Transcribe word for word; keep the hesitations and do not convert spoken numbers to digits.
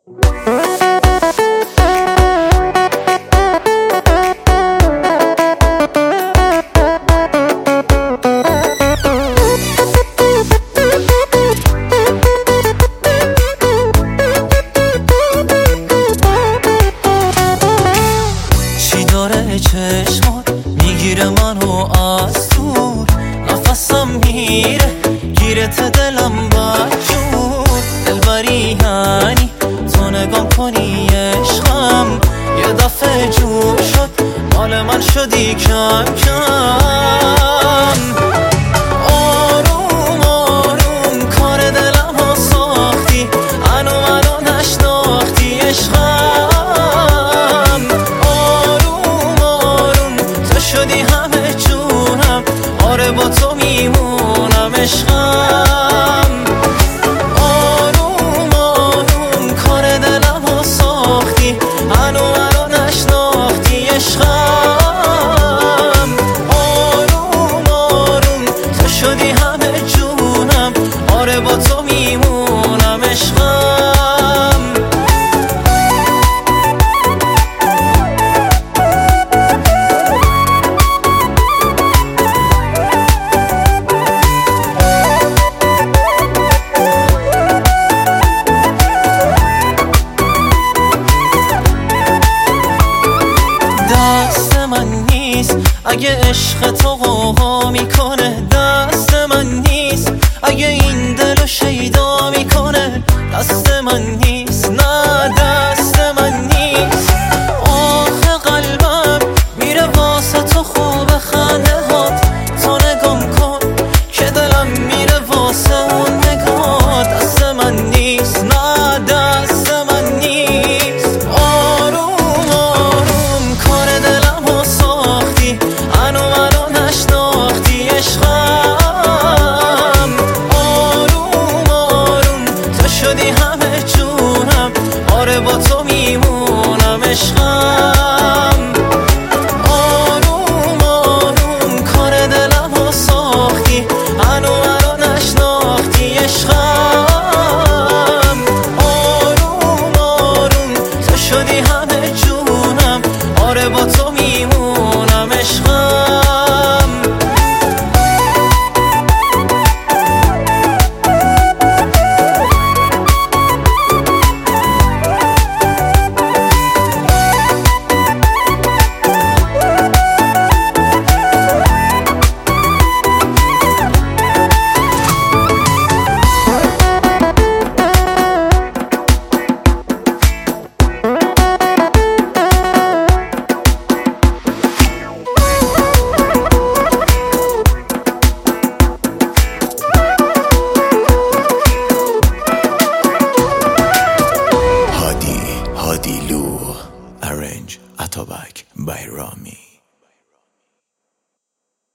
چشمات میگیره منو از دور، نفسم میره گیرت دلم بدجور. دلبری یعنی تو نگام کنی عشقم، یه دفعه جور شد مال من شدی کم کم. آروم آروم کار دلم ها ساختی، انو منو نشناختی عشقم. شدی همه جونم، آره با تو میمونم عشقم. آروم آروم کار دلم ها ساختی، انو منو نشناختی عشقم. آروم آروم تو شدی همه جونم، آره با تو میمونم عشقم. اگه عشق تو غوغا میکنه دست من نیست، اگه این دلو شیدا میکنه دست من نیست، نه دست من نیست. آخه قلبم میره واسه تو خوب خنده هات، تو نگام کن که دلم میره واسه اون نگاه. دست من نیست، نه دست من نیست. آروم آروم کار دلم ها ساختی، انو منو نشناختی عشقم. آروم آروم تو شدی همه جونم، آره با تو میمونم عشقم. آروم آروم کار دلم ها ساختی، انو منو نشناختی عشقم. آروم آروم تو شدی همه جونم، آره با تو میمونم عشقم. Hadi Lu, arrange Atobak by Rami.